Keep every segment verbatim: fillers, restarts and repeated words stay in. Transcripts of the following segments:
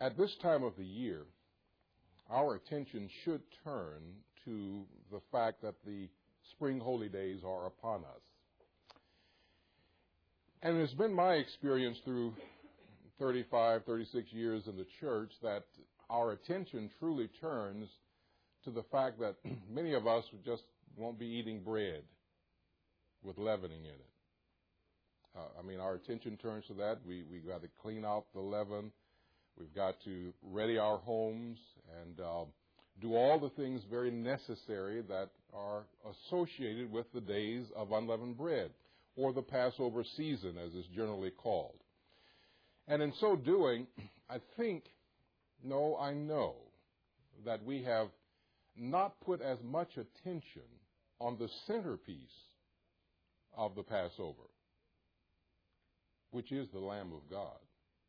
At this time of the year, our attention should turn to the fact that the spring holy days are upon us. And it's been my experience through thirty-five, thirty-six years in the church that our attention truly turns to the fact that many of us just won't be eating bread with leavening in it. Uh, I mean, our attention turns to that. We we got to clean out the leaven. We've got to ready our homes and uh, do all the things very necessary that are associated with the days of unleavened bread, or the Passover season, as it's generally called. And in so doing, I think, no, I know, that we have not put as much attention on the centerpiece of the Passover, which is the Lamb of God,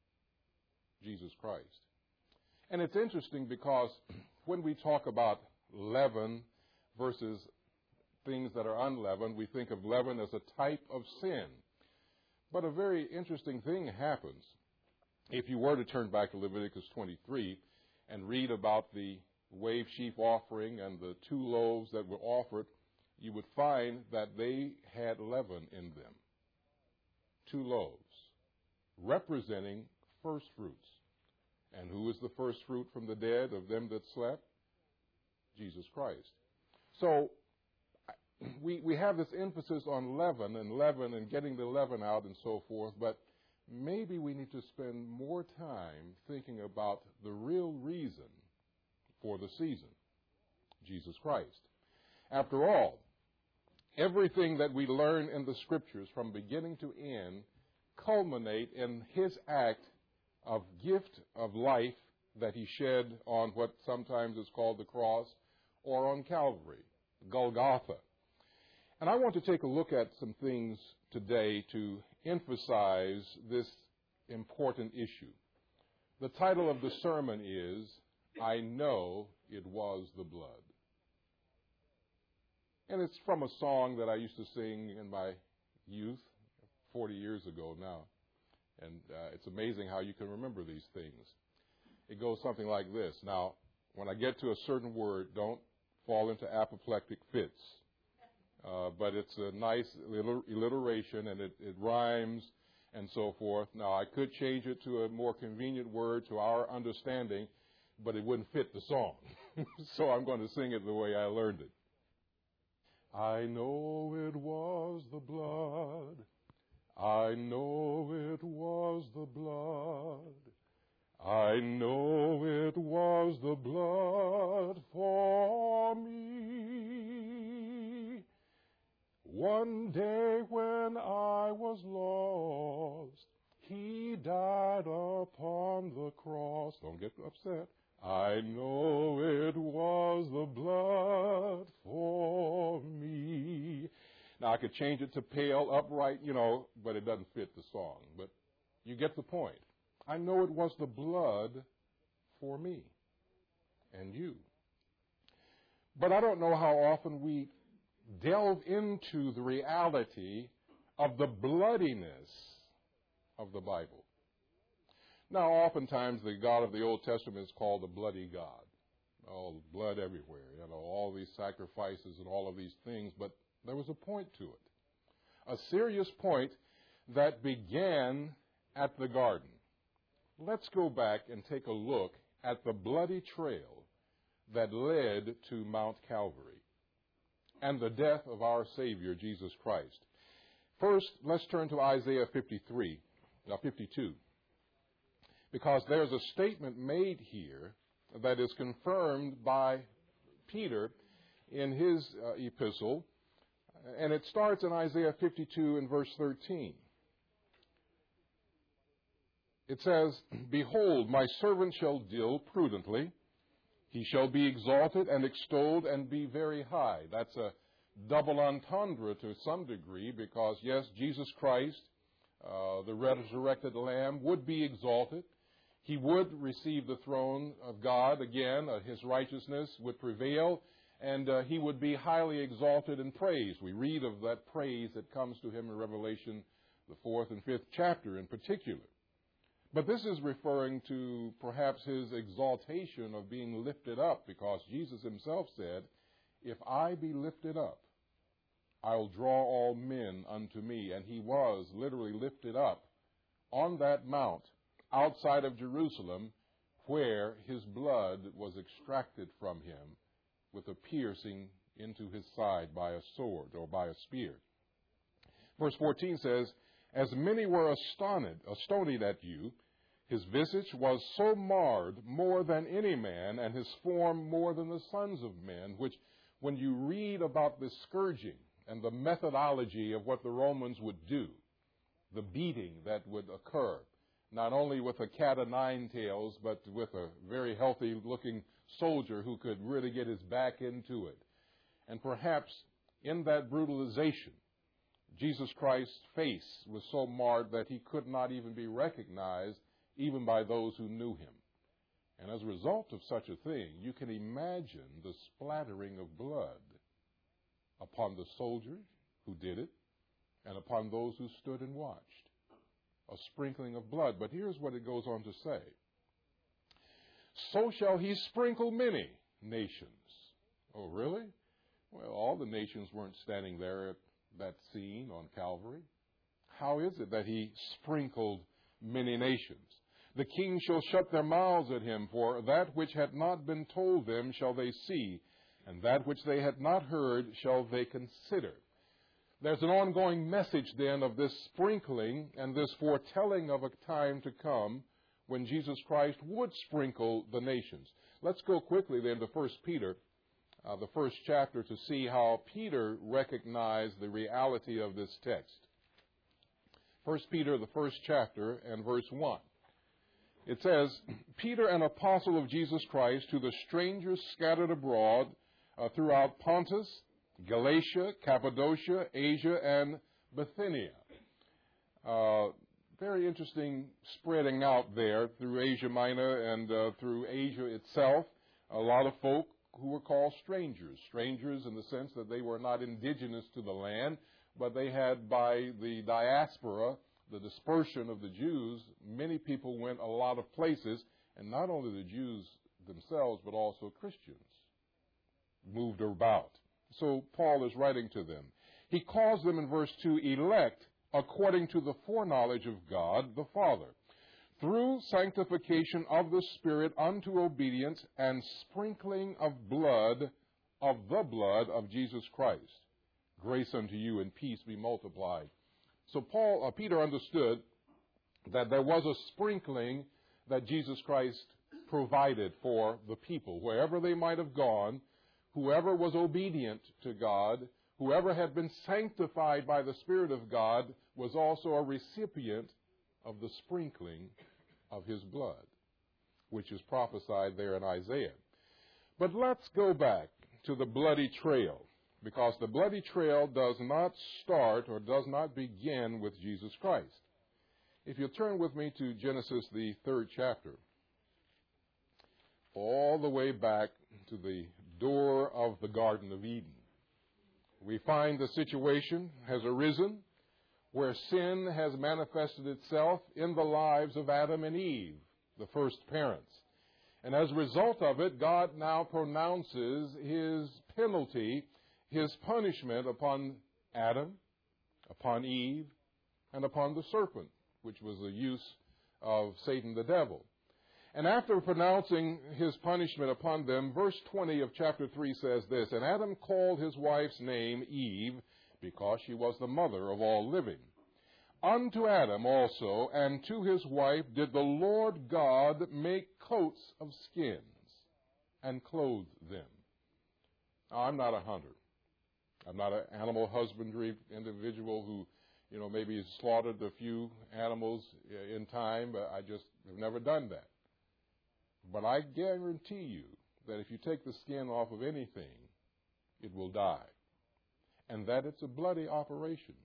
Jesus Christ. And it's interesting because when we talk about leaven versus things that are unleavened, we think of leaven as a type of sin. But a very interesting thing happens. If you were to turn back to Leviticus twenty-three and read about the wave sheaf offering and the two loaves that were offered, you would find that they had leaven in them. Two loaves, representing first fruits. And who is the first fruit from the dead of them that slept? Jesus Christ. So we we have this emphasis on leaven and leaven and getting the leaven out and so forth, but maybe we need to spend more time thinking about the real reason for the season, Jesus Christ. After all, everything that we learn in the Scriptures from beginning to end culminate in His act of gift of life that He shed on what sometimes is called the cross, or on Calvary, Golgotha. And I want to take a look at some things today to emphasize this important issue. The title of the sermon is, I Know It Was the Blood. And it's from a song that I used to sing in my youth, forty years ago now. And uh, it's amazing how you can remember these things. It goes something like this. Now, when I get to a certain word, don't fall into apoplectic fits. Uh, but it's a nice little alliteration, and it, it rhymes and so forth. Now, I could change it to a more convenient word to our understanding, but it wouldn't fit the song. So I'm going to sing it the way I learned it. I know it was the blood. I know it was the blood. I know it was the blood for me. One day when I was lost, He died upon the cross. Don't get upset. I know it was the blood for me. Now, I could change it to pale, upright, you know, but it doesn't fit the song. But you get the point. I know it was the blood for me and you. But I don't know how often we delve into the reality of the bloodiness of the Bible. Now, oftentimes the God of the Old Testament is called the bloody God. Oh, blood everywhere, you know, all these sacrifices and all of these things, but there was a point to it. A serious point that began at the garden. Let's go back and take a look at the bloody trail that led to Mount Calvary and the death of our Savior, Jesus Christ. First, let's turn to Isaiah fifty-three, uh, fifty-two, because there's a statement made here that is confirmed by Peter in his uh, epistle, and it starts in Isaiah fifty-two and verse thirteen. It says, Behold, my servant shall deal prudently. He shall be exalted and extolled and be very high. That's a double entendre to some degree because, yes, Jesus Christ, uh, the resurrected Lamb, would be exalted. He would receive the throne of God again. Uh, his righteousness would prevail, and uh, he would be highly exalted and praised. We read of that praise that comes to him in Revelation, the fourth and fifth chapter in particular. But this is referring to perhaps his exaltation of being lifted up, because Jesus himself said, if I be lifted up, I'll draw all men unto me. And he was literally lifted up on that mount outside of Jerusalem, where his blood was extracted from him with a piercing into his side by a sword or by a spear. Verse fourteen says, as many were astonished, astonished at you, his visage was so marred more than any man, and his form more than the sons of men, which when you read about the scourging and the methodology of what the Romans would do, the beating that would occur, not only with a cat o' nine tails, but with a very healthy-looking soldier who could really get his back into it. And perhaps in that brutalization, Jesus Christ's face was so marred that he could not even be recognized even by those who knew him. And as a result of such a thing, you can imagine the splattering of blood upon the soldiers who did it and upon those who stood and watched. A sprinkling of blood. But here's what it goes on to say. So shall he sprinkle many nations. Oh, really? Well, all the nations weren't standing there at that scene on Calvary. How is it that he sprinkled many nations? The kings shall shut their mouths at him, for that which had not been told them shall they see, and that which they had not heard shall they consider. There's an ongoing message then of this sprinkling and this foretelling of a time to come when Jesus Christ would sprinkle the nations. Let's go quickly then to First Peter, uh, the first chapter, to see how Peter recognized the reality of this text. First Peter, the first chapter, and verse one. It says, Peter, an apostle of Jesus Christ, to the strangers scattered abroad uh, throughout Pontus, Galatia, Cappadocia, Asia, and Bithynia. Uh, very interesting spreading out there through Asia Minor and uh, through Asia itself. A lot of folk who were called strangers. Strangers in the sense that they were not indigenous to the land, but they had, by the diaspora, the dispersion of the Jews, many people went a lot of places, and not only the Jews themselves, but also Christians moved about. So Paul is writing to them. He calls them in verse two, elect according to the foreknowledge of God the Father, through sanctification of the Spirit unto obedience and sprinkling of blood, of the blood of Jesus Christ. Grace unto you and peace be multiplied. So Paul, uh, Peter understood that there was a sprinkling that Jesus Christ provided for the people. Wherever they might have gone, whoever was obedient to God, whoever had been sanctified by the Spirit of God, was also a recipient of the sprinkling of his blood, which is prophesied there in Isaiah. But let's go back to the bloody trail, because the bloody trail does not start or does not begin with Jesus Christ. If you'll turn with me to Genesis, the third chapter, all the way back to the door of the Garden of Eden, we find the situation has arisen where sin has manifested itself in the lives of Adam and Eve, the first parents. And as a result of it, God now pronounces his penalty, his punishment upon Adam, upon Eve, and upon the serpent, which was the use of Satan the devil. And after pronouncing his punishment upon them, verse twenty of chapter three says this, and Adam called his wife's name Eve, because she was the mother of all living. Unto Adam also and to his wife did the Lord God make coats of skins and clothe them. Now, I'm not a hunter. I'm not an animal husbandry individual who, you know, maybe has slaughtered a few animals in time, but I just have never done that. But I guarantee you that if you take the skin off of anything, it will die. And that it's a bloody operation.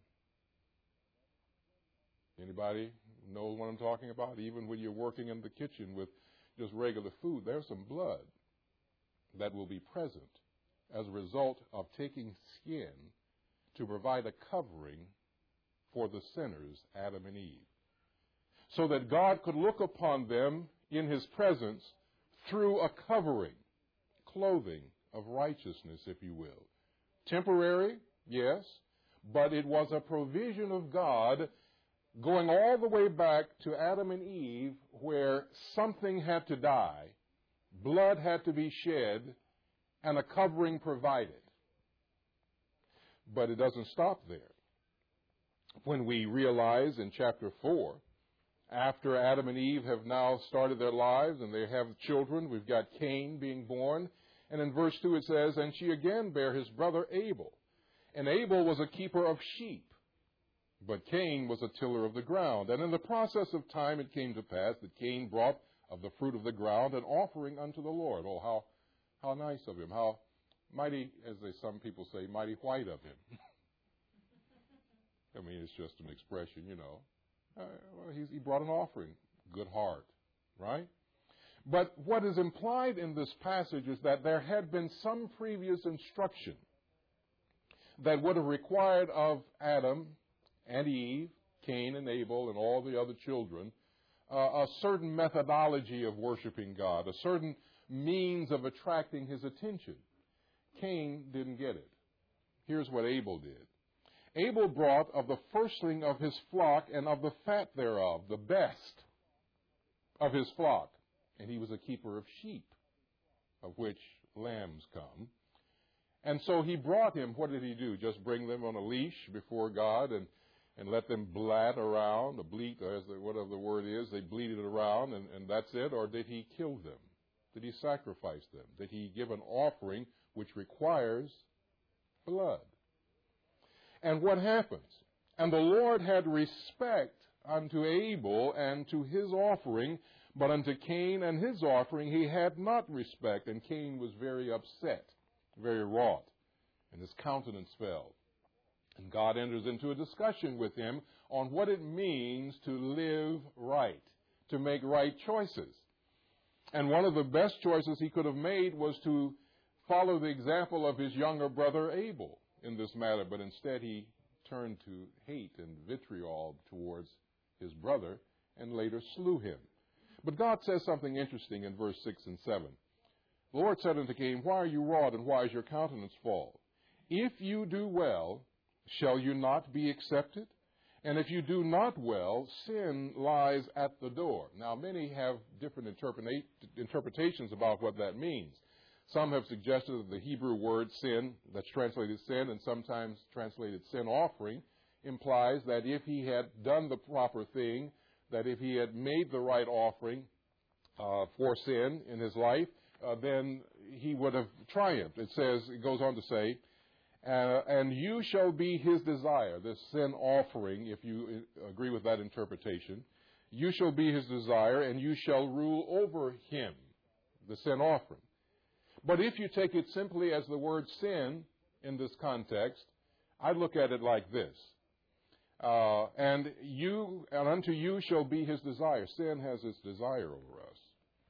Anybody know what I'm talking about? Even when you're working in the kitchen with just regular food, there's some blood that will be present as a result of taking skin to provide a covering for the sinners, Adam and Eve. so that God could look upon them in his presence through a covering, clothing of righteousness, if you will. Temporary, yes, but it was a provision of God going all the way back to Adam and Eve, where something had to die, blood had to be shed, and a covering provided. But it doesn't stop there. When we realize in chapter four, after Adam and Eve have now started their lives and they have children, we've got Cain being born. And in verse two it says, and she again bare his brother Abel. And Abel was a keeper of sheep, but Cain was a tiller of the ground. And in the process of time it came to pass that Cain brought of the fruit of the ground an offering unto the Lord. Oh, how how nice of him. How mighty, as they, some people say, mighty white of him. I mean, it's just an expression, you know. Uh, well, he's, he brought an offering. Good heart, right? But what is implied in this passage is that there had been some previous instruction that would have required of Adam and Eve, Cain and Abel, and all the other children, uh, a certain methodology of worshiping God, a certain means of attracting his attention. Cain didn't get it. Here's what Abel did. Abel brought of the firstling of his flock and of the fat thereof, the best of his flock. And he was a keeper of sheep, of which lambs come. And so he brought him, what did he do? Just bring them on a leash before God and, and let them blat around, or bleat, as the, whatever the word is, they bleated around, and, and that's it? Or did he kill them? Did he sacrifice them? Did he give an offering which requires blood? And what happens? And the Lord had respect unto Abel and to his offering, but unto Cain and his offering he had not respect. And Cain was very upset, very wroth, and his countenance fell. And God enters into a discussion with him on what it means to live right, to make right choices. And one of the best choices he could have made was to follow the example of his younger brother Abel in this matter, but instead he turned to hate and vitriol towards his brother and later slew him. But God says something interesting in verse six and seven. The Lord said unto Cain, why are you wroth, and why is your countenance fall? If you do well, shall you not be accepted? And if you do not well, sin lies at the door. Now, many have different interpreta- interpretations about what that means. Some have suggested that the Hebrew word sin, that's translated sin and sometimes translated sin offering, implies that if he had done the proper thing, that if he had made the right offering uh, for sin in his life, uh, then he would have triumphed. It says, it goes on to say, uh, and you shall be his desire, this sin offering, if you agree with that interpretation. You shall be his desire, and you shall rule over him, the sin offering. But if you take it simply as the word sin in this context, I look at it like this. Uh, and you, and unto you shall be his desire. Sin has its desire over us.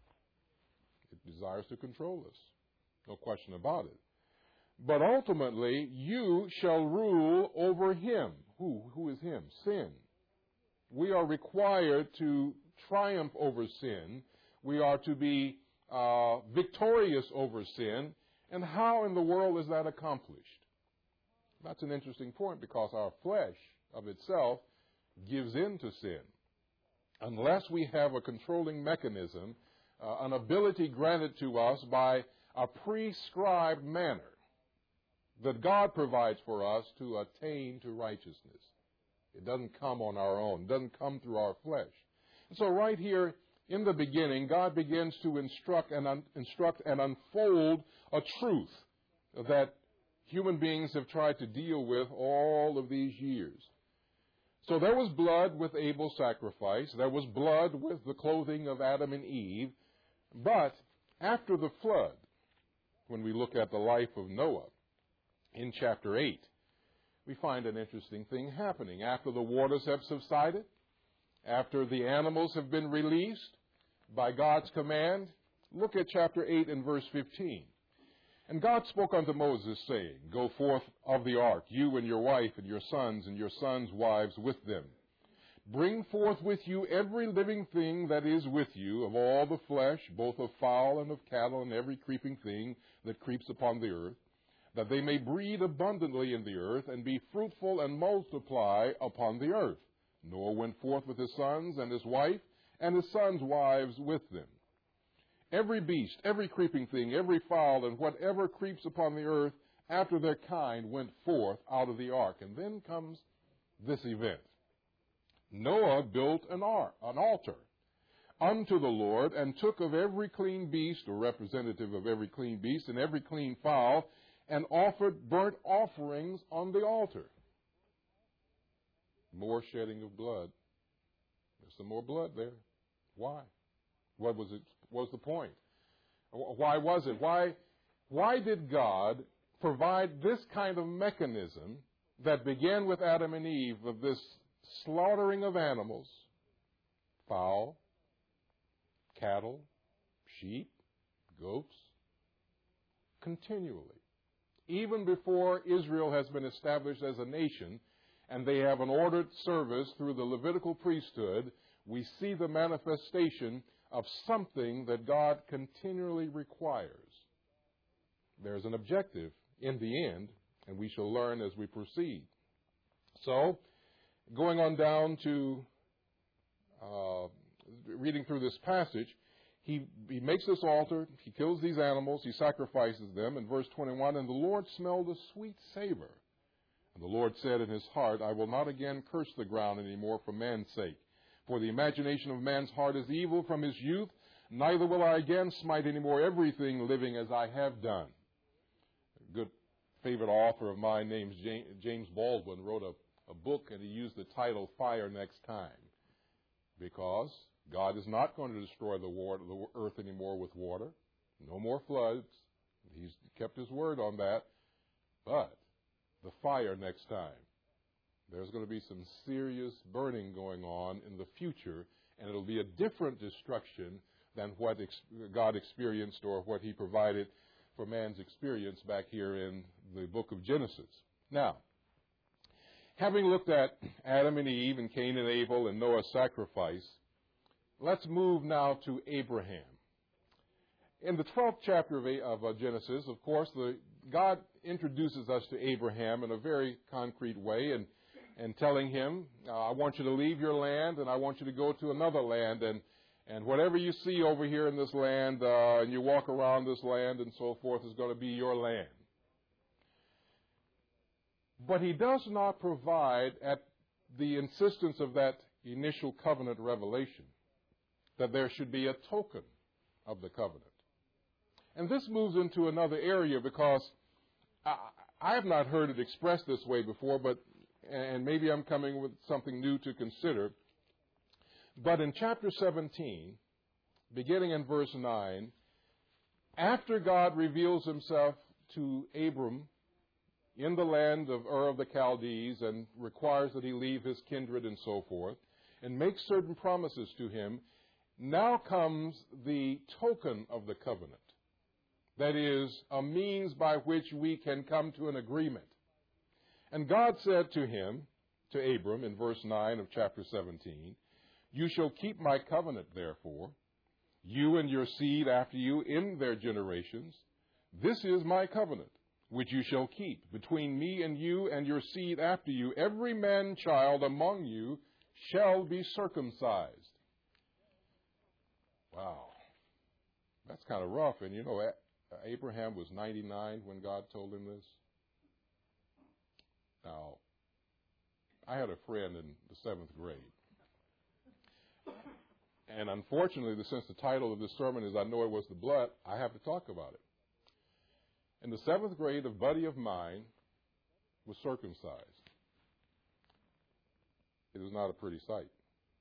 It desires to control us. No question about it. But ultimately, you shall rule over him. Who? Who is him? Sin. We are required to triumph over sin. We are to be uh, victorious over sin. And how in the world is that accomplished? That's an interesting point, because our flesh of itself gives in to sin. Unless we have a controlling mechanism, uh, an ability granted to us by a prescribed manner that God provides for us to attain to righteousness. It doesn't come on our own. It doesn't come through our flesh. And so right here in the beginning, God begins to instruct and un- instruct and unfold a truth that human beings have tried to deal with all of these years. So there was blood with Abel's sacrifice. There was blood with the clothing of Adam and Eve. But after the flood, when we look at the life of Noah in chapter eight, we find an interesting thing happening. After the waters have subsided, after the animals have been released by God's command, look at chapter eight and verse fifteen. And God spoke unto Moses, saying, go forth of the ark, you and your wife and your sons and your sons' wives with them. Bring forth with you every living thing that is with you, of all the flesh, both of fowl and of cattle, and every creeping thing that creeps upon the earth, that they may breed abundantly in the earth, and be fruitful and multiply upon the earth. Noah went forth with his sons and his wife, and his sons' wives with them. Every beast, every creeping thing, every fowl, and whatever creeps upon the earth, after their kind, went forth out of the ark. And then comes this event. Noah built an ark, an altar unto the Lord, and took of every clean beast, or representative of every clean beast, and every clean fowl, and offered burnt offerings on the altar. More shedding of blood. There's some more blood there. Why? What was it? What was the point? Why was it? Why, why did God provide this kind of mechanism that began with Adam and Eve of this slaughtering of animals, fowl, cattle, sheep, goats, continually? Even before Israel has been established as a nation and they have an ordered service through the Levitical priesthood, we see the manifestation of something that God continually requires. There's an objective in the end, and we shall learn as we proceed. So, going on down to uh, reading through this passage, he, he makes this altar, he kills these animals, he sacrifices them. In verse twenty-one, and the Lord smelled a sweet savor. And the Lord said in his heart, I will not again curse the ground any more for man's sake. For the imagination of man's heart is evil from his youth, neither will I again smite any more everything living as I have done. A good favorite author of mine named James Baldwin wrote a, a book, and he used the title Fire Next Time, because God is not going to destroy the, water, the earth anymore with water. No more floods. He's kept his word on that. But the fire next time. There's going to be some serious burning going on in the future, and it'll be a different destruction than what ex- God experienced or what he provided for man's experience back here in the book of Genesis. Now, having looked at Adam and Eve and Cain and Abel and Noah's sacrifice, let's move now to Abraham. In the twelfth chapter of, of uh, Genesis, of course, the, God introduces us to Abraham in a very concrete way, and and telling him, uh, I want you to leave your land, and I want you to go to another land, and, and whatever you see over here in this land, uh, and you walk around this land and so forth, is going to be your land. But he does not provide, at the insistence of that initial covenant revelation, that there should be a token of the covenant. And this moves into another area, because I, I have not heard it expressed this way before, but and maybe I'm coming with something new to consider. But in chapter seventeen, beginning in verse nine, after God reveals himself to Abram in the land of Ur of the Chaldees and requires that he leave his kindred and so forth, and makes certain promises to him, now comes the token of the covenant. That is, a means by which we can come to an agreement. And God said to him, to Abram, in verse nine of chapter seventeen, you shall keep my covenant, therefore, you and your seed after you in their generations. This is my covenant, which you shall keep between me and you and your seed after you. Every man-child among you shall be circumcised. Wow. That's kind of rough. And you know, Abraham was ninety-nine when God told him this. Now, I had a friend in the seventh grade. And unfortunately, since the title of this sermon is I Know It Was the Blood, I have to talk about it. In the seventh grade, a buddy of mine was circumcised. It was not a pretty sight.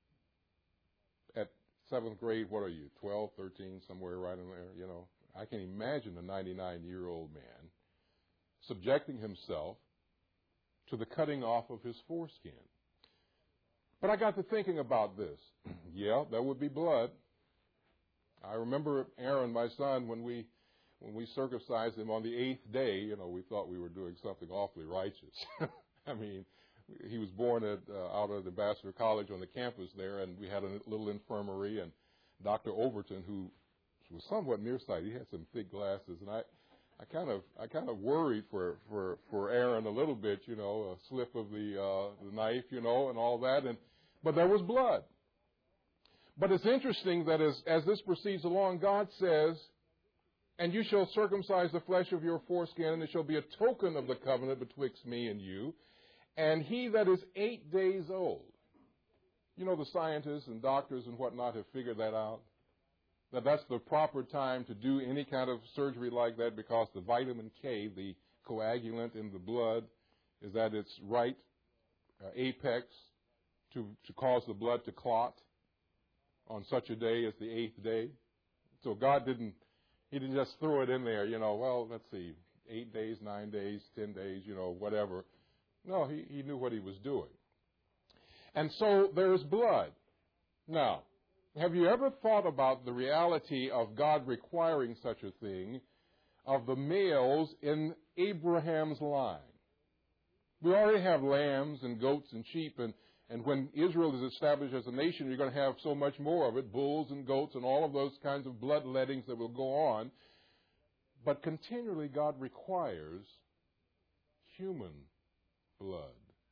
At seventh grade, what are you, twelve, thirteen, somewhere right in there, you know? I can imagine a ninety-nine-year-old man subjecting himself to the cutting off of his foreskin. But I got to thinking about this. Yeah, there would be blood. I remember Aaron, my son, when we when we circumcised him on the eighth day, you know, we thought we were doing something awfully righteous. I mean, he was born at uh, out at Ambassador College on the campus there, and we had a little infirmary, and Doctor Overton, who was somewhat nearsighted, he had some thick glasses, and I, I kind of, I kind of worried for, for, for Aaron a little bit, you know, a slip of the, uh, the knife, you know, and all that, and but there was blood. But it's interesting that as, as this proceeds along, God says, "And you shall circumcise the flesh of your foreskin, and it shall be a token of the covenant betwixt me and you. And he that is eight days old," you know, the scientists and doctors and whatnot have figured that out, that that's the proper time to do any kind of surgery like that, because the vitamin K, the coagulant in the blood, is at its right uh, apex to, to cause the blood to clot on such a day as the eighth day. So God didn't, he didn't just throw it in there, you know, well, let's see, eight days, nine days, ten days, you know, whatever. No, he, he knew what he was doing. And so there's blood. Now, have you ever thought about the reality of God requiring such a thing of the males in Abraham's line? We already have lambs and goats and sheep, and, and when Israel is established as a nation, you're going to have so much more of it, bulls and goats and all of those kinds of bloodlettings that will go on. But continually God requires human blood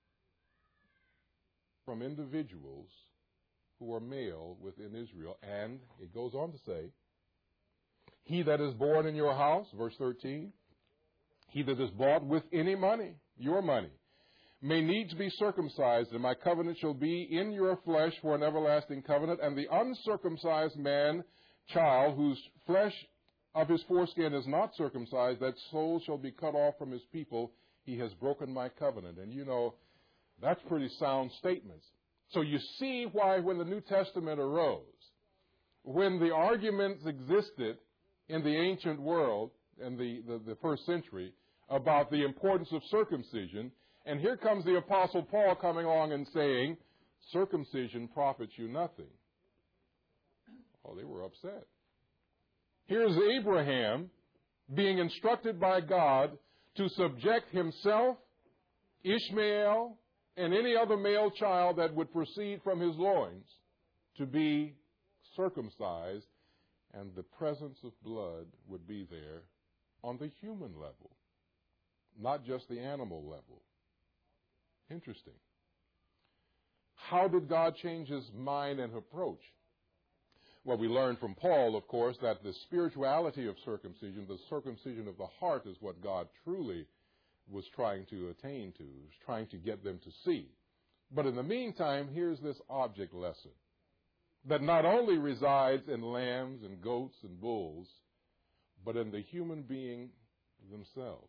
from individuals who are male within Israel. And it goes on to say, "He that is born in your house," verse thirteen, "he that is bought with any money," your money, "may needs be circumcised, and my covenant shall be in your flesh for an everlasting covenant. And the uncircumcised man, child, whose flesh of his foreskin is not circumcised, that soul shall be cut off from his people. He has broken my covenant." And you know, that's pretty sound statements. So you see why when the New Testament arose, when the arguments existed in the ancient world in the, the, the first century about the importance of circumcision, and here comes the Apostle Paul coming along and saying, circumcision profits you nothing. Oh, they were upset. Here's Abraham being instructed by God to subject himself, Ishmael, and any other male child that would proceed from his loins to be circumcised, and the presence of blood would be there on the human level, not just the animal level. Interesting. How did God change his mind and approach? Well, we learn from Paul, of course, that the spirituality of circumcision, the circumcision of the heart, is what God truly was trying to attain to, was trying to get them to see. But in the meantime, here's this object lesson that not only resides in lambs and goats and bulls, but in the human being themselves.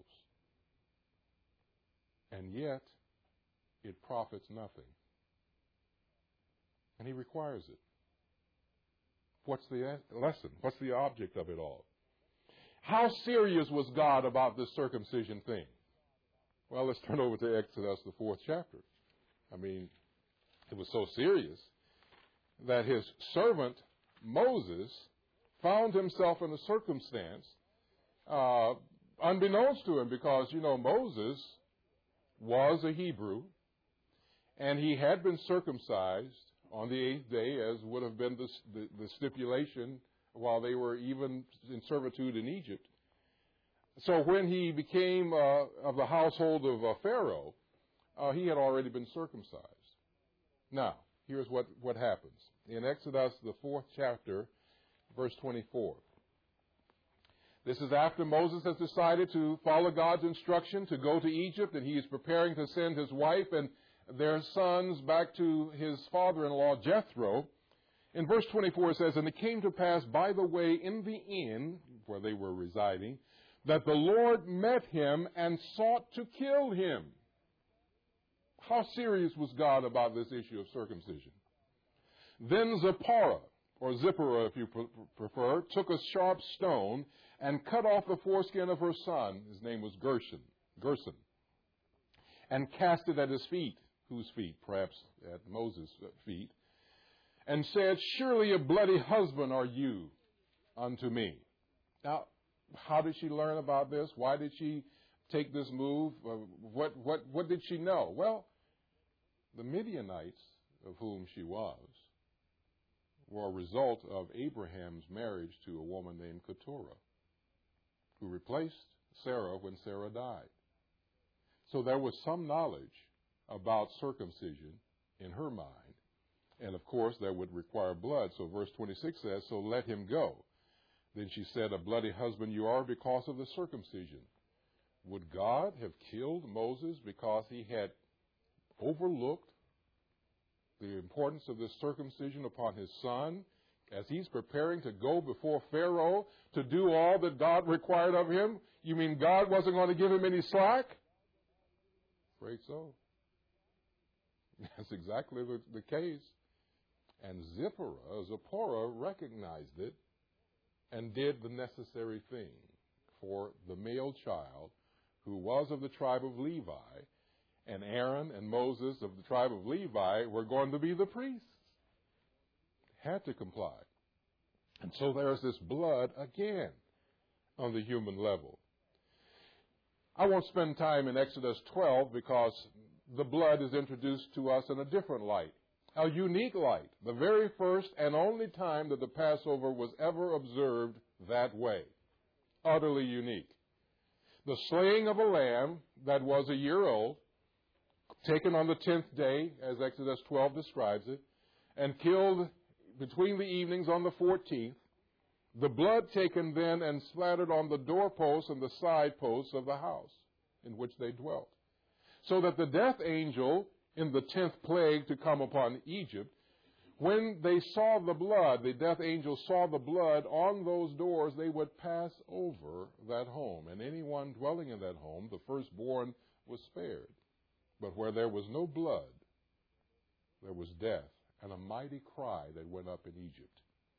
And yet, it profits nothing. And he requires it. What's the lesson? What's the object of it all? How serious was God about this circumcision thing? Well, let's turn over to Exodus, the fourth chapter. I mean, it was so serious that his servant, Moses, found himself in a circumstance uh, unbeknownst to him, because, you know, Moses was a Hebrew, and he had been circumcised on the eighth day, as would have been the, the, the stipulation while they were even in servitude in Egypt. So when he became uh, of the household of uh, Pharaoh, uh, he had already been circumcised. Now, here's what, what happens. In Exodus, the fourth chapter, verse twenty-four. This is after Moses has decided to follow God's instruction to go to Egypt, and he is preparing to send his wife and their sons back to his father-in-law, Jethro. In verse twenty-four it says, "And it came to pass by the way in the inn where they were residing, that the Lord met him and sought to kill him." How serious was God about this issue of circumcision? "Then Zipporah, or Zipporah if you prefer, took a sharp stone and cut off the foreskin of her son," his name was Gershon, Gerson, "and cast it at his feet." Whose feet? Perhaps at Moses' feet. "And said, Surely a bloody husband are you unto me." Now, how did she learn about this? Why did she take this move? Uh, what, what, what did she know? Well, the Midianites, of whom she was, were a result of Abraham's marriage to a woman named Keturah, who replaced Sarah when Sarah died. So there was some knowledge about circumcision in her mind. And of course, that would require blood. So verse twenty-six says, so let him go. Then she said, a bloody husband you are because of the circumcision. Would God have killed Moses because he had overlooked the importance of this circumcision upon his son as he's preparing to go before Pharaoh to do all that God required of him? You mean God wasn't going to give him any slack? Afraid so. That's exactly the, the case. And Zipporah, Zipporah recognized it and did the necessary thing for the male child who was of the tribe of Levi, and Aaron and Moses of the tribe of Levi were going to be the priests. Had to comply. And so there's this blood again on the human level. I won't spend time in Exodus twelve because the blood is introduced to us in a different light, a unique light, the very first and only time that the Passover was ever observed that way. Utterly unique. The slaying of a lamb that was a year old, taken on the tenth day, as Exodus twelve describes it, and killed between the evenings on the fourteenth, the blood taken then and splattered on the doorposts and the side posts of the house in which they dwelt. So that the death angel in the tenth plague to come upon Egypt, when they saw the blood, the death angel saw the blood on those doors, they would pass over that home. And anyone dwelling in that home, the firstborn, was spared. But where there was no blood, there was death and a mighty cry that went up in Egypt.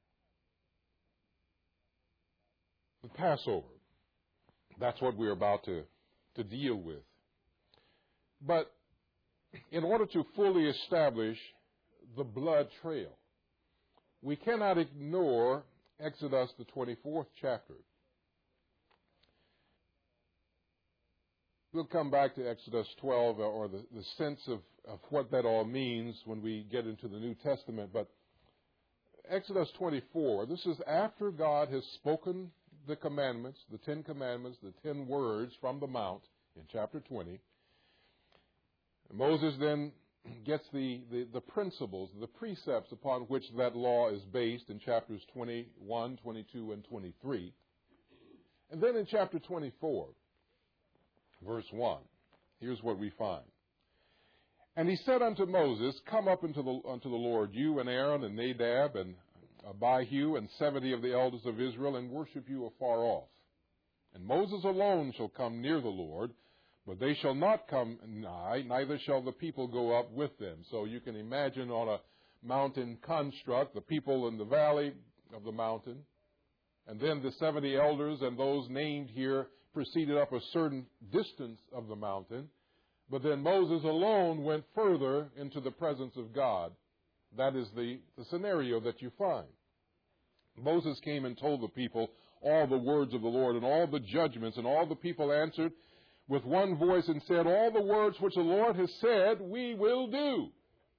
The Passover, that's what we're about to, to deal with. But in order to fully establish the blood trail, we cannot ignore Exodus, the twenty-fourth chapter. We'll come back to Exodus twelve, or the, the sense of, of what that all means when we get into the New Testament. But Exodus twenty-four, this is after God has spoken the commandments, the Ten Commandments, the ten words from the Mount in chapter twenty. Moses then gets the, the, the principles, the precepts upon which that law is based in chapters twenty-one, twenty-two, and twenty-three. And then in chapter twenty-four, verse one, here's what we find. And he said unto Moses, come up unto the, unto the Lord, you and Aaron and Nadab and Abihu and seventy of the elders of Israel, and worship you afar off. And Moses alone shall come near the Lord, but they shall not come nigh, neither shall the people go up with them. So you can imagine on a mountain construct, the people in the valley of the mountain, and then the seventy elders and those named here proceeded up a certain distance of the mountain. But then Moses alone went further into the presence of God. That is the, the scenario that you find. Moses came and told the people all the words of the Lord and all the judgments, and all the people answered with one voice and said, all the words which the Lord has said, we will do.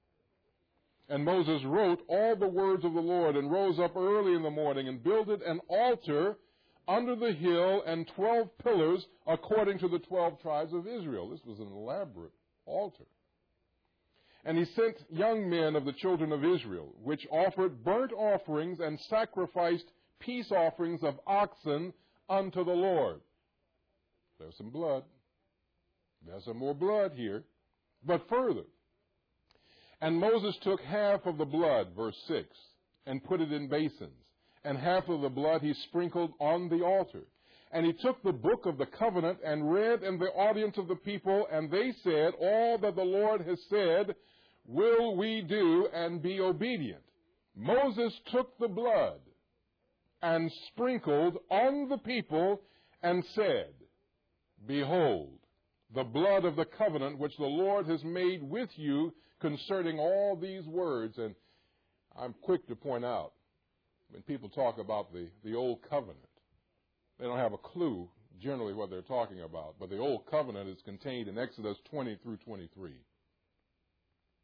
And Moses wrote all the words of the Lord and rose up early in the morning and builded an altar under the hill and twelve pillars according to the twelve tribes of Israel. This was an elaborate altar. And he sent young men of the children of Israel, which offered burnt offerings and sacrificed peace offerings of oxen unto the Lord. There's some blood. There's some more blood here. But further. And Moses took half of the blood, verse six, and put it in basins. And half of the blood he sprinkled on the altar. And he took the book of the covenant and read in the audience of the people, and they said, all that the Lord has said will we do and be obedient. Moses took the blood and sprinkled on the people and said, behold, the blood of the covenant which the Lord has made with you concerning all these words. And I'm quick to point out, when people talk about the, the old covenant, they don't have a clue generally what they're talking about. But the old covenant is contained in Exodus twenty through twenty-three.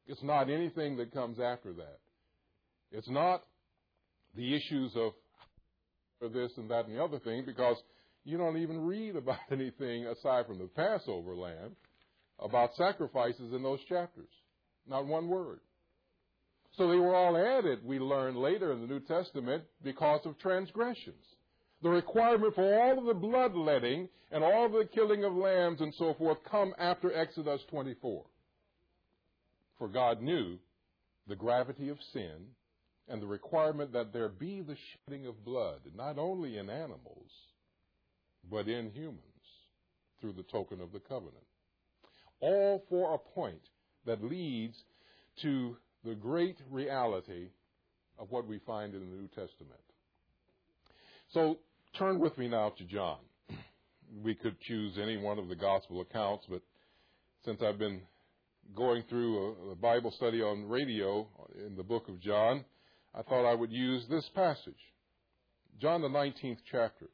It's not anything that comes after that. It's not the issues of this and that and the other thing, because you don't even read about anything aside from the Passover lamb about sacrifices in those chapters. Not one word. So they were all added, we learn later in the New Testament, because of transgressions. The requirement for all of the bloodletting and all of the killing of lambs and so forth come after Exodus twenty-four. For God knew the gravity of sin and the requirement that there be the shedding of blood, not only in animals, but in humans, through the token of the covenant. All for a point that leads to the great reality of what we find in the New Testament. So turn with me now to John. We could choose any one of the gospel accounts, but since I've been going through a, a Bible study on radio in the book of John, I thought I would use this passage. John, the nineteenth chapter.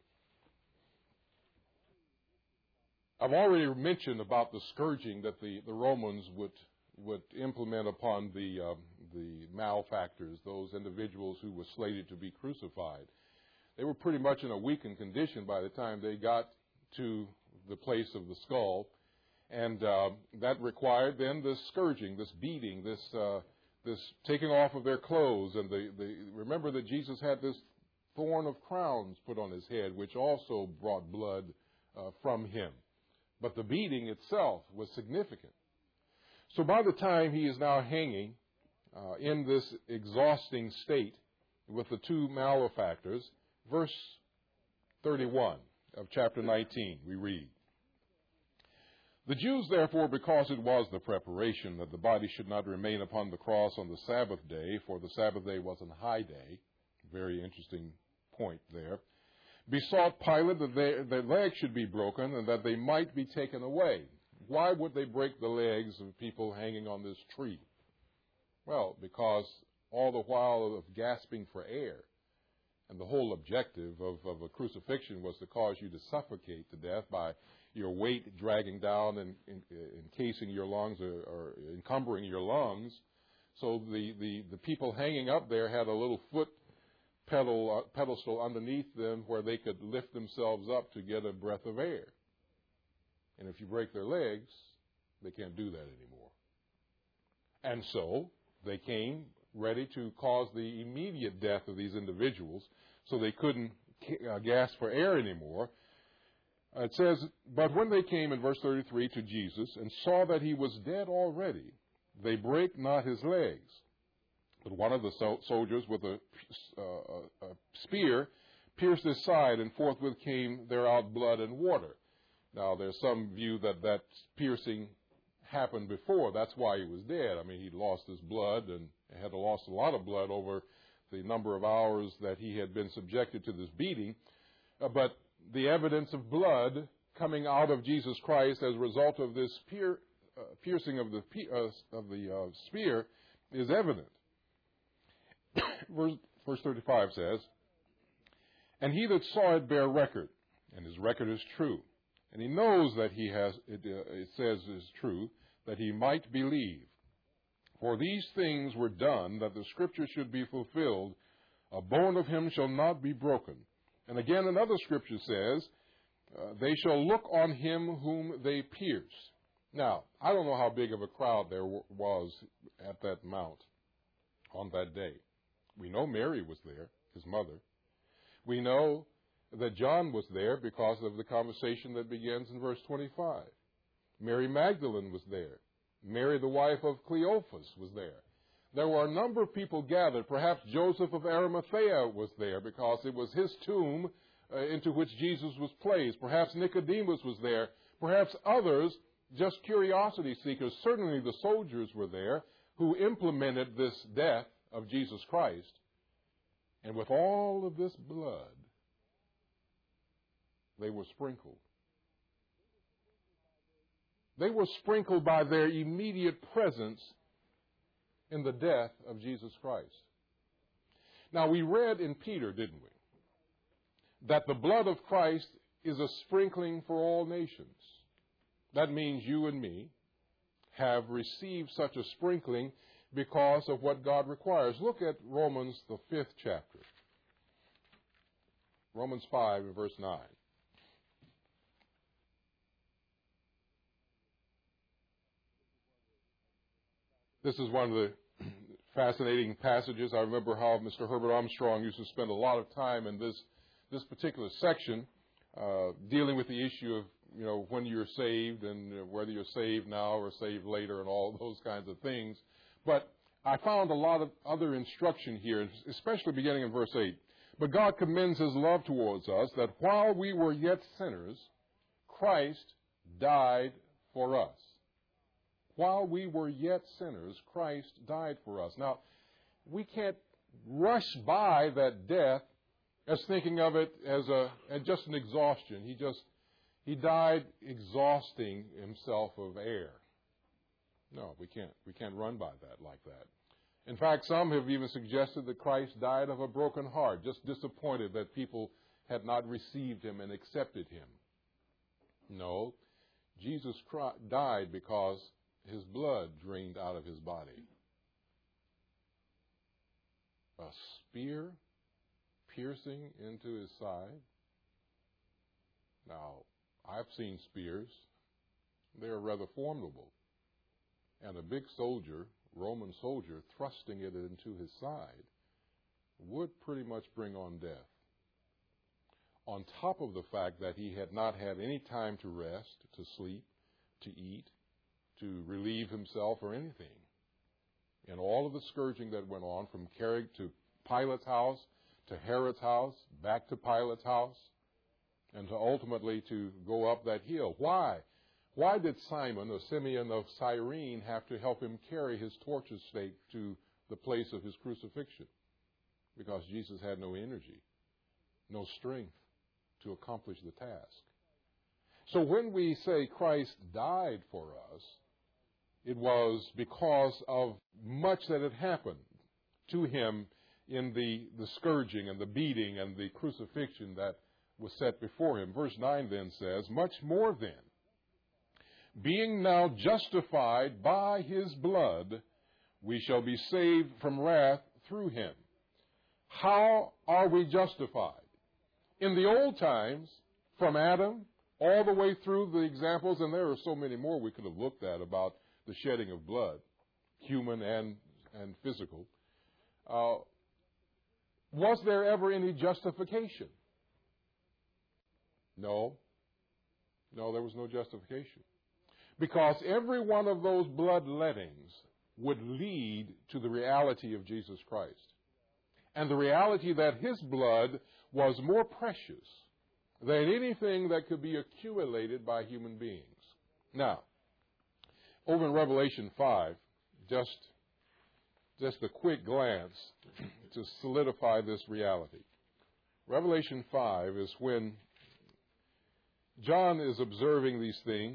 I've already mentioned about the scourging that the, the Romans would would implement upon the um, the malefactors, those individuals who were slated to be crucified. They were pretty much in a weakened condition by the time they got to the place of the skull, and uh, that required then this scourging, this beating, this uh, this taking off of their clothes, and the, the remember that Jesus had this thorn of crowns put on his head, which also brought blood uh, from him. But the beating itself was significant. So by the time he is now hanging uh, in this exhausting state with the two malefactors, verse thirty-one of chapter nineteen, we read, "The Jews, therefore, because it was the preparation that the body should not remain upon the cross on the Sabbath day, for the Sabbath day was an high day," very interesting point there, "besought Pilate that they, their legs should be broken and that they might be taken away." Why would they break the legs of people hanging on this tree? Well, because all the while of gasping for air, and the whole objective of, of a crucifixion was to cause you to suffocate to death by your weight dragging down and, and encasing your lungs or, or encumbering your lungs. So the, the, the people hanging up there had a little foot pedal, uh, pedestal underneath them where they could lift themselves up to get a breath of air. And if you break their legs, they can't do that anymore. And so they came ready to cause the immediate death of these individuals, so they couldn't uh, gasp for air anymore. Uh, it says, "But when they came," in verse thirty-three, "to Jesus, and saw that he was dead already, they brake not his legs. But one of the so- soldiers with a, uh, a spear pierced his side, and forthwith came there out blood and water." Now, there's some view that that piercing happened before. That's why he was dead. I mean, he'd lost his blood and had lost a lot of blood over the number of hours that he had been subjected to this beating. Uh, but the evidence of blood coming out of Jesus Christ as a result of this pier, uh, piercing of the, uh, of the uh, spear is evident. verse, verse thirty-five says, "And he that saw it bare record, and his record is true. And he knows that he has, it, uh, it says is true, that he might believe. For these things were done, that the scripture should be fulfilled, a bone of him shall not be broken. And again, another scripture says, uh, they shall look on him whom they pierced." Now, I don't know how big of a crowd there w- was at that mount on that day. We know Mary was there, his mother. We know that John was there because of the conversation that begins in verse twenty-five. Mary Magdalene was there. Mary, the wife of Cleophas, was there. There were a number of people gathered. Perhaps Joseph of Arimathea was there because it was his tomb uh, into which Jesus was placed. Perhaps Nicodemus was there. Perhaps others, just curiosity seekers. Certainly the soldiers were there who implemented this death of Jesus Christ. And with all of this blood, they were sprinkled. They were sprinkled by their immediate presence in the death of Jesus Christ. Now, we read in Peter, didn't we, that the blood of Christ is a sprinkling for all nations. That means you and me have received such a sprinkling, because of what God requires. Look at Romans, the fifth chapter. Romans five and verse nine. This is one of the fascinating passages. I remember how Mister Herbert Armstrong used to spend a lot of time in this this particular section, uh, dealing with the issue of, you know, when you're saved and whether you're saved now or saved later and all those kinds of things. But I found a lot of other instruction here, especially beginning in verse eight. But God commends His love towards us, that while we were yet sinners, Christ died for us. While we were yet sinners, Christ died for us. Now, we can't rush by that death as thinking of it as a as just an exhaustion. He just he died exhausting himself of air. No, we can't. We can't run by that like that. In fact, some have even suggested that Christ died of a broken heart, just disappointed that people had not received Him and accepted Him. No, Jesus Christ died because His blood drained out of His body. A spear piercing into His side. Now, I've seen spears. They're rather formidable. And a big soldier, Roman soldier, thrusting it into his side would pretty much bring on death. On top of the fact that he had not had any time to rest, to sleep, to eat, to relieve himself or anything. And all of the scourging that went on from carried to Pilate's house, to Herod's house, back to Pilate's house, and to ultimately to go up that hill. Why? Why did Simon, or Simeon of Cyrene, have to help him carry his torture stake to the place of his crucifixion? Because Jesus had no energy, no strength to accomplish the task. So when we say Christ died for us, it was because of much that had happened to Him in the, the scourging and the beating and the crucifixion that was set before Him. Verse nine then says, much more then, being now justified by His blood, we shall be saved from wrath through Him. How are we justified? In the old times, from Adam all the way through the examples, and there are so many more we could have looked at about the shedding of blood, human and, and physical, uh, was there ever any justification? No. No, there was no justification. Because every one of those bloodlettings would lead to the reality of Jesus Christ. And the reality that His blood was more precious than anything that could be accumulated by human beings. Now, over in Revelation five, just, just a quick glance to solidify this reality. Revelation five is when John is observing these things.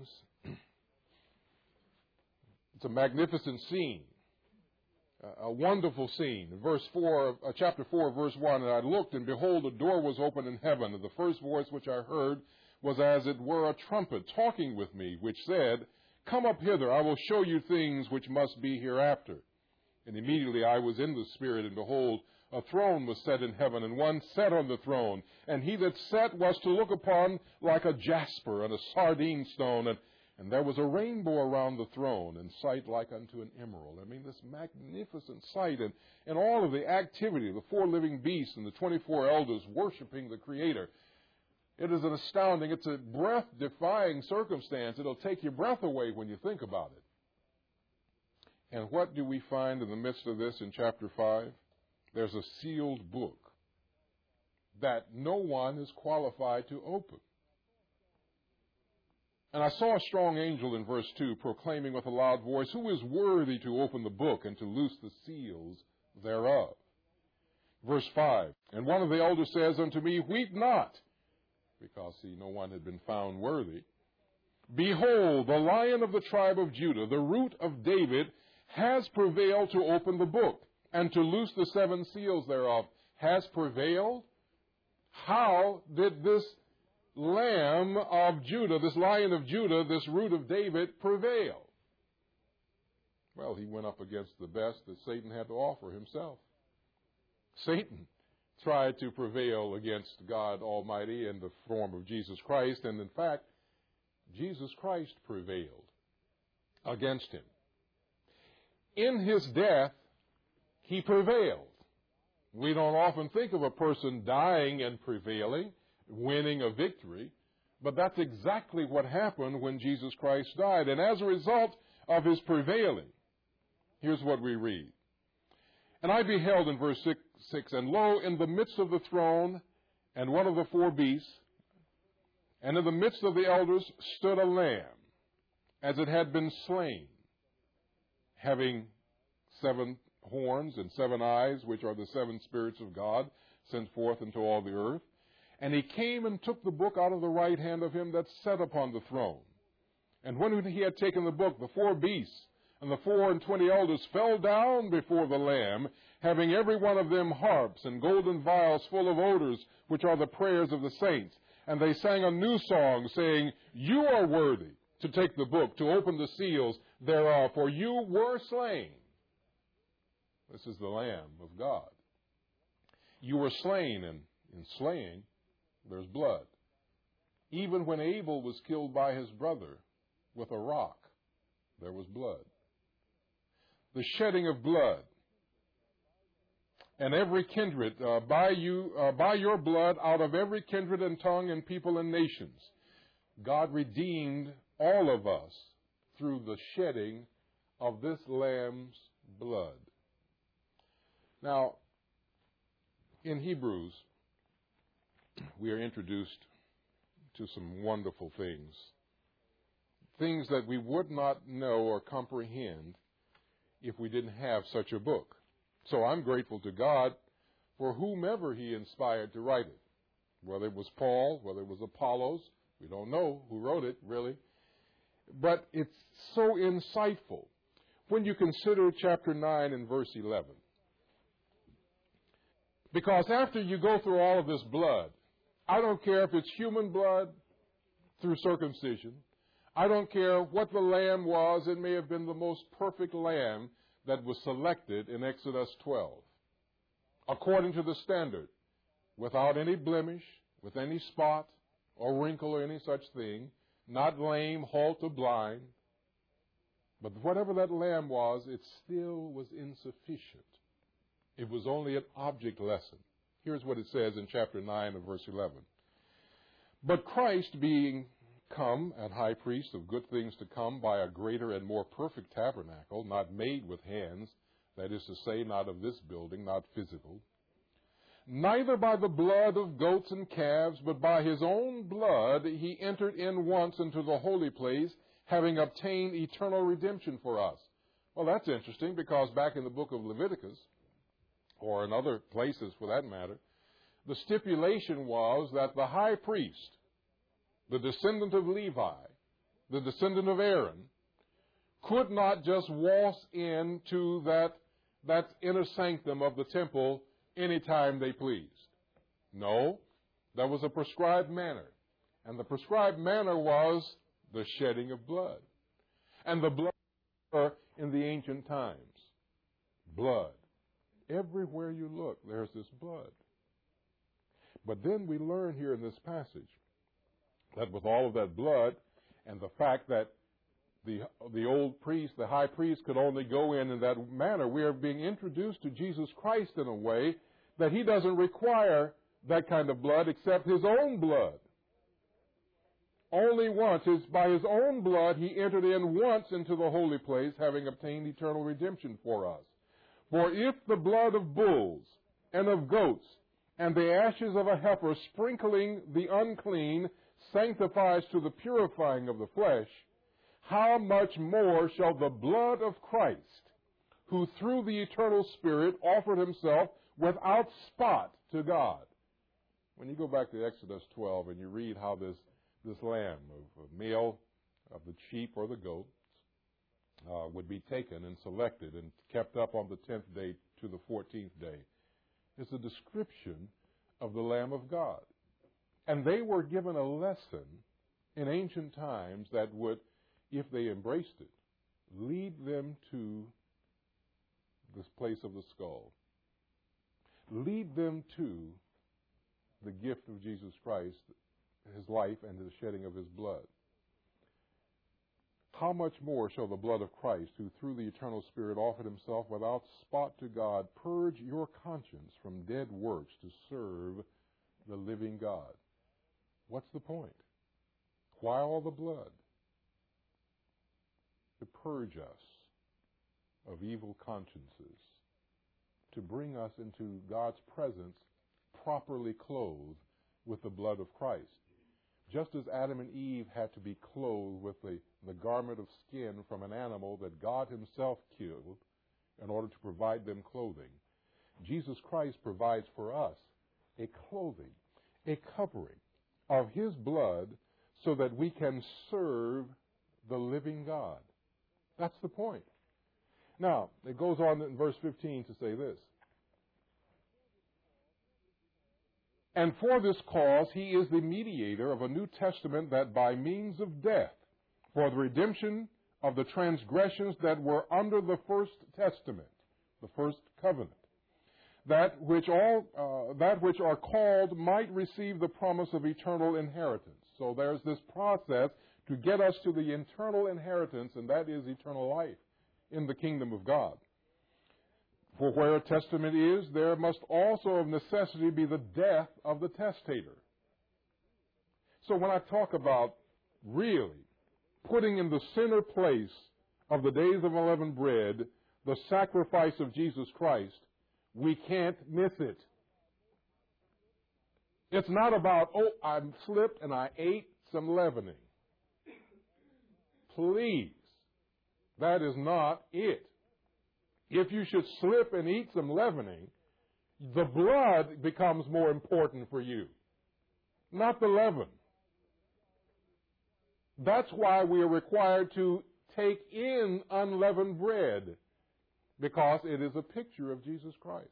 It's a magnificent scene, a wonderful scene. Verse four, uh, chapter four, verse one, and I looked, and behold, a door was opened in heaven, and the first voice which I heard was as it were a trumpet talking with me, which said, come up hither, I will show you things which must be hereafter. And immediately I was in the Spirit, and behold, a throne was set in heaven, and one sat on the throne. And he that sat was to look upon like a jasper and a sardine stone, and And there was a rainbow around the throne, and sight like unto an emerald. I mean, this magnificent sight, and, and all of the activity, the four living beasts and the twenty-four elders worshiping the Creator. It is an astounding, it's a breath-defying circumstance. It'll take your breath away when you think about it. And what do we find in the midst of this in chapter five? There's a sealed book that no one is qualified to open. And I saw a strong angel in verse two proclaiming with a loud voice, who is worthy to open the book and to loose the seals thereof? Verse five, and one of the elders says unto me, weep not, because, see, no one had been found worthy. Behold, the Lion of the tribe of Judah, the root of David, has prevailed to open the book and to loose the seven seals thereof. Has prevailed? How did this Lamb of Judah, this Lion of Judah, this root of David, prevail? Well, he went up against the best that Satan had to offer himself. Satan tried to prevail against God Almighty in the form of Jesus Christ, and in fact, Jesus Christ prevailed against him. In his death, he prevailed. We don't often think of a person dying and prevailing, winning a victory, but that's exactly what happened when Jesus Christ died. And as a result of his prevailing, here's what we read. And I beheld in verse six, six, and lo, in the midst of the throne and one of the four beasts, and in the midst of the elders stood a lamb, as it had been slain, having seven horns and seven eyes, which are the seven spirits of God, sent forth into all the earth. And he came and took the book out of the right hand of him that sat upon the throne. And when he had taken the book, the four beasts and the four and twenty elders fell down before the Lamb, having every one of them harps and golden vials full of odors, which are the prayers of the saints. And they sang a new song, saying, You are worthy to take the book, to open the seals thereof, for you were slain. This is the Lamb of God. You were slain, and in slaying, there's blood. Even when Abel was killed by his brother with a rock, there was blood. The shedding of blood. And every kindred, uh, by you, uh, by your blood, out of every kindred and tongue and people and nations, God redeemed all of us through the shedding of this Lamb's blood. Now, in Hebrews, we are introduced to some wonderful things, things that we would not know or comprehend if we didn't have such a book. So I'm grateful to God for whomever he inspired to write it, whether it was Paul, whether it was Apollos. We don't know who wrote it, really. But it's so insightful when you consider chapter nine and verse eleven. Because after you go through all of this blood, I don't care if it's human blood through circumcision. I don't care what the lamb was. It may have been the most perfect lamb that was selected in Exodus twelve, according to the standard, without any blemish, with any spot or wrinkle or any such thing, not lame, halt, or blind. But whatever that lamb was, it still was insufficient. It was only an object lesson. Here's what it says in chapter nine of verse eleven. But Christ, being come and high priest of good things to come by a greater and more perfect tabernacle, not made with hands, that is to say, not of this building, not physical, neither by the blood of goats and calves, but by his own blood he entered in once into the holy place, having obtained eternal redemption for us. Well, that's interesting, because back in the book of Leviticus, or in other places for that matter, the stipulation was that the high priest, the descendant of Levi, the descendant of Aaron, could not just waltz into that, that inner sanctum of the temple anytime they pleased. No, there was a prescribed manner. And the prescribed manner was the shedding of blood. And the blood in the ancient times. Blood. Everywhere you look, there's this blood. But then we learn here in this passage that with all of that blood and the fact that the, the old priest, the high priest, could only go in in that manner, we are being introduced to Jesus Christ in a way that he doesn't require that kind of blood except his own blood. Only once. It's by his own blood he entered in once into the holy place, having obtained eternal redemption for us. For if the blood of bulls and of goats and the ashes of a heifer sprinkling the unclean sanctifies to the purifying of the flesh, how much more shall the blood of Christ, who through the eternal Spirit offered himself without spot to God. When you go back to Exodus twelve and you read how this, this lamb, of a male of the sheep or the goats, uh, would be taken and selected and kept up on the tenth day to the fourteenth day, it's a description of the Lamb of God. And they were given a lesson in ancient times that would, if they embraced it, lead them to this place of the skull. Lead them to the gift of Jesus Christ, his life and the shedding of his blood. How much more shall the blood of Christ, who through the eternal Spirit offered himself without spot to God, purge your conscience from dead works to serve the living God? What's the point? Why all the blood? To purge us of evil consciences, to bring us into God's presence properly clothed with the blood of Christ. Just as Adam and Eve had to be clothed with the, the garment of skin from an animal that God himself killed in order to provide them clothing, Jesus Christ provides for us a clothing, a covering of his blood so that we can serve the living God. That's the point. Now, it goes on in verse fifteen to say this. And for this cause he is the mediator of a new testament, that by means of death, for the redemption of the transgressions that were under the first testament, the first covenant, that which all uh, that which are called might receive the promise of eternal inheritance. So there's this process to get us to the eternal inheritance, and that is eternal life in the kingdom of God. For where a testament is, there must also of necessity be the death of the testator. So when I talk about really putting in the center place of the days of unleavened bread the sacrifice of Jesus Christ, we can't miss it. It's not about, oh, I slipped and I ate some leavening. Please, that is not it. If you should slip and eat some leavening, the blood becomes more important for you, not the leaven. That's why we are required to take in unleavened bread, because it is a picture of Jesus Christ.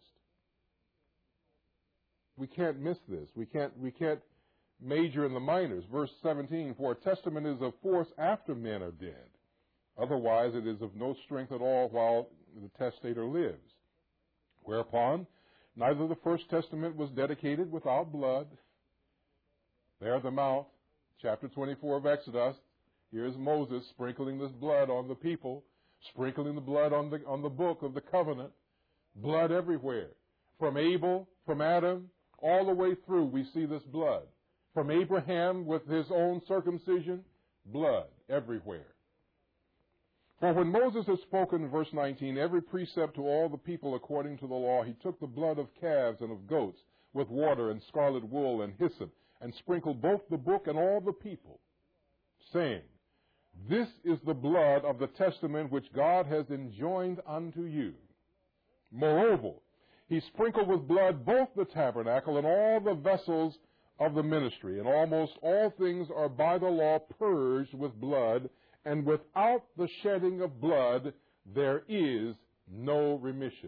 We can't miss this. We can't, we can't major in the minors. Verse seventeen, for a testament is of force after men are dead. Otherwise it is of no strength at all while the testator lives. Whereupon, neither the first testament was dedicated without blood. There at the mount, chapter twenty-four of Exodus, here's Moses sprinkling this blood on the people, sprinkling the blood on the, on the book of the covenant, blood everywhere. From Abel, from Adam, all the way through, we see this blood. From Abraham with his own circumcision, blood everywhere. For when Moses had spoken in verse nineteen, every precept to all the people according to the law, he took the blood of calves and of goats with water and scarlet wool and hyssop, and sprinkled both the book and all the people, saying, this is the blood of the testament which God has enjoined unto you. Moreover, he sprinkled with blood both the tabernacle and all the vessels of the ministry, and almost all things are by the law purged with blood, and without the shedding of blood there is no remission.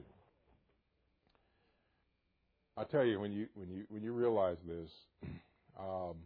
I tell you, when you when you when you realize this, um,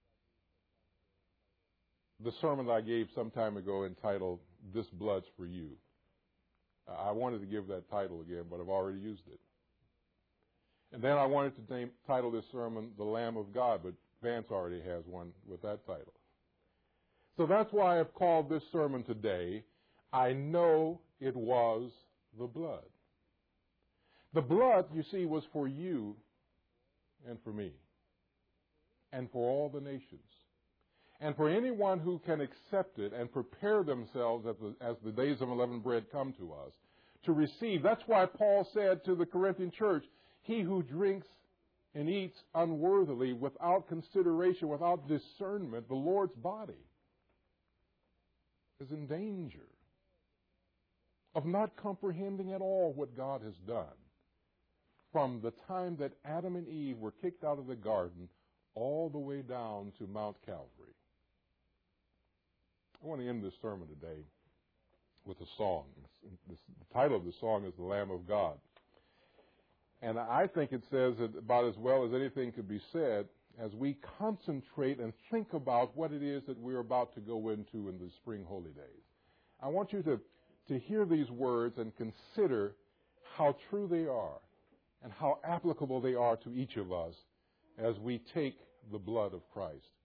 the sermon that I gave some time ago entitled "This Blood's for You." I wanted to give that title again, but I've already used it. And then I wanted to name, title this sermon "The Lamb of God," but Vance already has one with that title. So that's why I've called this sermon today, I Know It Was the Blood. The blood, you see, was for you and for me and for all the nations. And for anyone who can accept it and prepare themselves as the, as the days of unleavened bread come to us to receive. That's why Paul said to the Corinthian church, he who drinks and eats unworthily, without consideration, without discernment, the Lord's body, is in danger of not comprehending at all what God has done from the time that Adam and Eve were kicked out of the garden all the way down to Mount Calvary. I want to end this sermon today with a song. The title of the song is "The Lamb of God." And I think it says it about as well as anything could be said as we concentrate and think about what it is that we're about to go into in the spring holy days. I want you to, to hear these words and consider how true they are and how applicable they are to each of us as we take the blood of Christ.